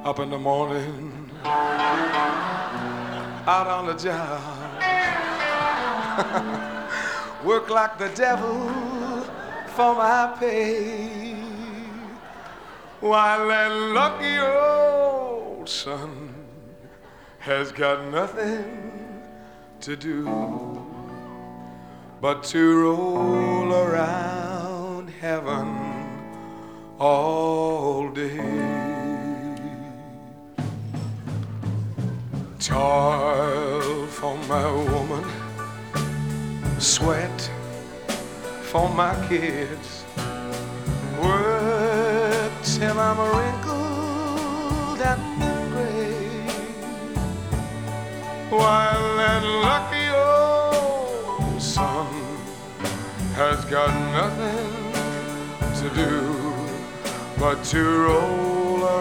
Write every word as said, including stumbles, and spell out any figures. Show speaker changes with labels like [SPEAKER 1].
[SPEAKER 1] up in the morning, out on the job, work like the devil for my pay, while that lucky old son has got nothing to do but to roll around heaven all day. Toil for my woman, sweat for my kids, work till I'm wrinkled and gray, while that lucky old son has got nothing to do but to roll